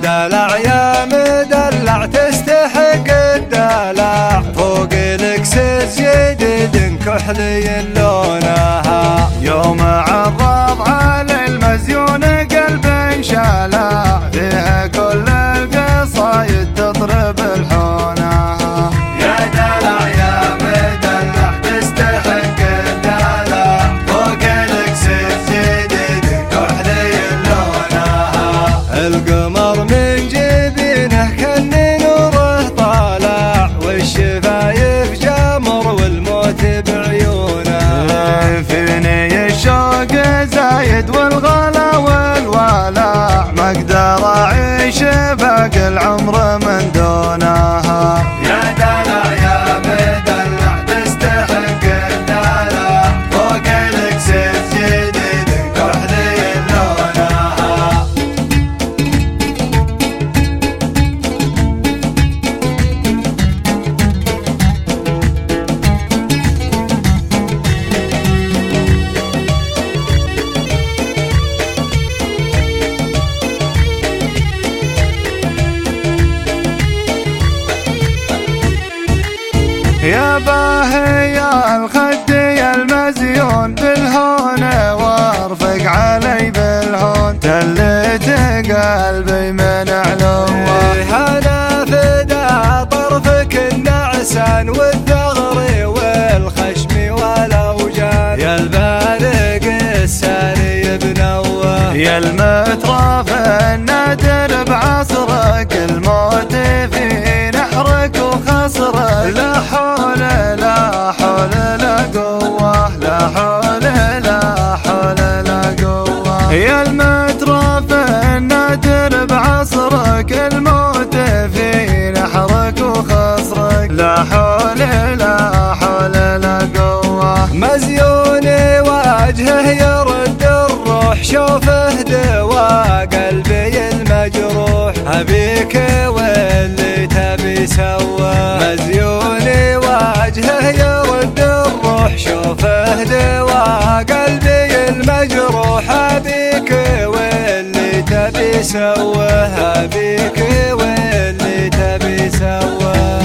دلع يا مدلع تستحق الدلع، فوق الاكسس جديد كحلي لونها. يوم عرض على المزيون قلب انشالع، فيها كل القصايد تطرب الحونها. يا دلع يا مدلع تستحق الدلع، فوق الاكسس جديد كحلي لونها. القمر من جبينه كان نوره طالع، والشفايف جمر والموت بعيونه. فيني الشوق زايد والغلا والولع، ما اقدر اعيش باقي العمر من دونها. يا دلع يا مدلع تستحق الدلع، فوق الاكسس جديد كحلي لونها. يا باهي يا الخدي المزيون بالهون، وارفق علي بالهون تلت قلبي من علوه. هلا فدا طرفك النعسان والثغر والخشم والاوجان، يا البارق الساري بنوه. يا المتراف النادر بعصرك، الموت في نحرك وخصرك. لا حول لا حول لا قوة، لا حول لا حول لا قوة. يا المتراف النادر بعصرك، الموت في نحرك وخصرك. لا حول لا حول لا قوة. مزيوني وجهه يرد الروح، شوفه دوا قلبي المجروح. أبيك واللي تبي سواه، مزيوني وجهه يرد الروح، شوفه دوا قلبي المجروح. أبيك واللي تبي سواه، أبيك واللي تبي سواه.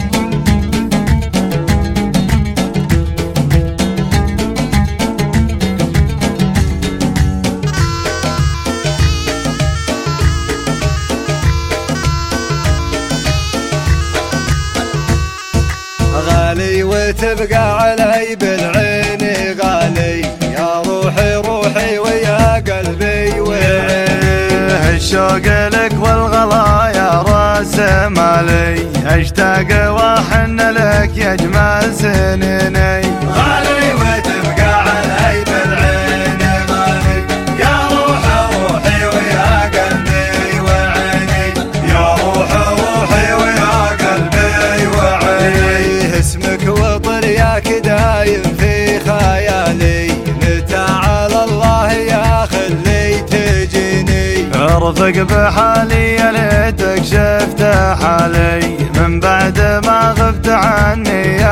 غالي وتبقى علي بالعين غالي، يا روحي روحي ويا قلبي وعيني. الشوق لك والغلا يا راس مالي، اشتاق واحن لك يا اجمل سنيني. غالي وتبقى علي بالعين غالي، يا روحي روحي ويا قلبي وعيني. يا روحي روحي ويا قلبي وعيني. اسمك وطرياك دايم في خيالي، متى على الله يا خلي تجيني. ارفق بحالي يا ليتك شفت حالي، من بعد ما غبت عني يا